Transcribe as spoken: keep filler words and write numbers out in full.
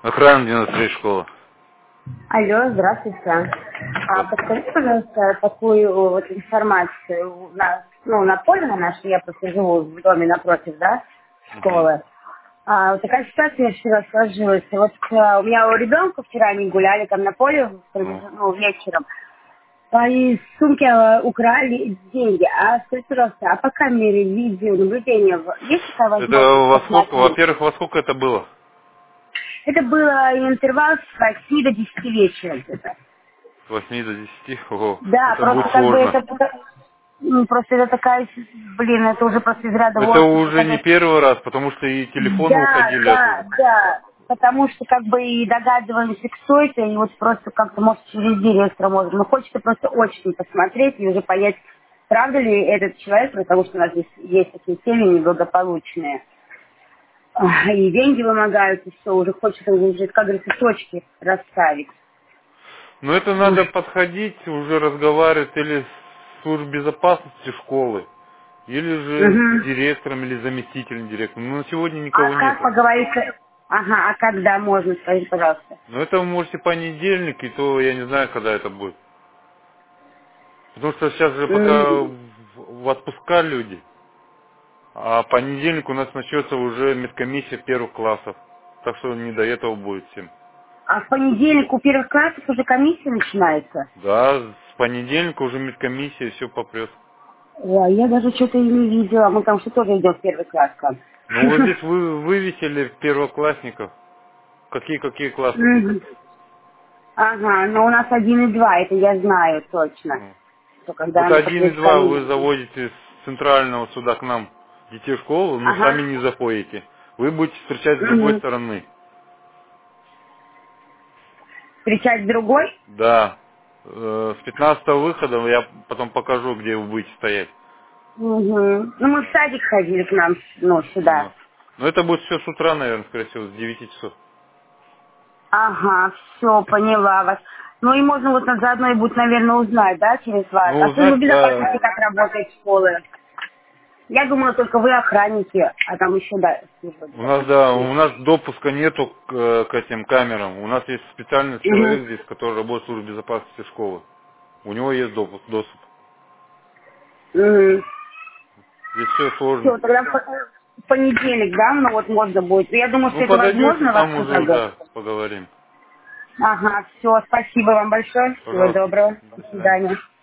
Охрана девяносто три школа. Алло, здравствуйте. А подскажите, пожалуйста, такую вот информацию. У нас, ну, на поле на нашей, я просто живу в доме напротив, да, Мгм. школы. А, вот такая ситуация вчера сложилась. Вот а, у меня у ребенка вчера они гуляли там на поле, в Ну. промеж- ну, вечером. А из сумки а, украли деньги. А скажите, пожалуйста, а по камере видеонаблюдения в- есть такая Это возможность во сколько, посмотреть? во-первых, во сколько это было? Это было интервал с восьми до десяти вечера где-то. С восьми до десяти? Ого, Да, это будет просто как бы сложно. это, м, просто это такая, блин, это уже просто из ряда Это вон, что уже не это- первый раз, потому что и телефоны да, уходили да, оттуда. да, потому что как бы и догадываемся, кто это, и вот просто как-то, может, через директора можно, но хочется просто очень посмотреть и уже понять, правда ли этот человек, потому что у нас здесь есть такие семьи неблагополучные, а, и деньги вымогают, и все, уже хочется уже, как говорится, точки расставить. Но это надо подходить, уже разговаривать или с службой безопасности школы, или же с Мгм. директором или заместителем директора. Но на сегодня А никого как нету. поговорить? Ага, а когда можно, скажите, пожалуйста? Но это вы можете понедельник, и то я не знаю, когда это будет. Потому что сейчас же пока М, в в отпуска люди. А понедельник у нас начнется уже медкомиссия первых классов. Так что не до этого будет всем. А в понедельник у первых классов уже комиссия начинается? Да, с понедельника уже медкомиссия все попрет. Ой, я даже что-то и не видела. Мы там что тоже идем в первый класс там. Ну вот здесь вы вывесили первоклассников. Какие-какие классы будут? Мгм. Ага, но у нас один и два, это я знаю точно. Ну. Что когда Вот она один и подъедет два вы комиссия. заводите с центрального сюда к нам детей в школу, но сами Ага. не заходите. Вы будете встречать с другой Угу. стороны. Встречать другой? Да. Э, С пятнадцатого выхода я потом покажу, где вы будете стоять. Угу. Ну мы в Да. садик ходили к нам, ну, Ну. сюда. Но это будет все с утра, наверное, скорее всего, с девяти часов. Ага, все, поняла вас. Ну и можно вот заодно и будет, наверное, узнать, да, через вас. Ну, А служба узнать, безопасности да. как работает школы? Я думала, только вы охранники, а там еще, да, служба У нас, да, безопасности у есть. нас допуска нету к, э, к этим камерам. У нас есть специальный Угу. человек здесь, который работает в службе безопасности школы. У него есть допуск, доступ. Угу. Здесь все сложно. Все, тогда в по- в понедельник, да, ну вот можно будет. Я думаю, Ну, что это подойдете, возможно там вообще уже, тогда. да, поговорим. Ага, все, спасибо вам большое. Всего Пожалуйста. доброго. До До свидания. свидания.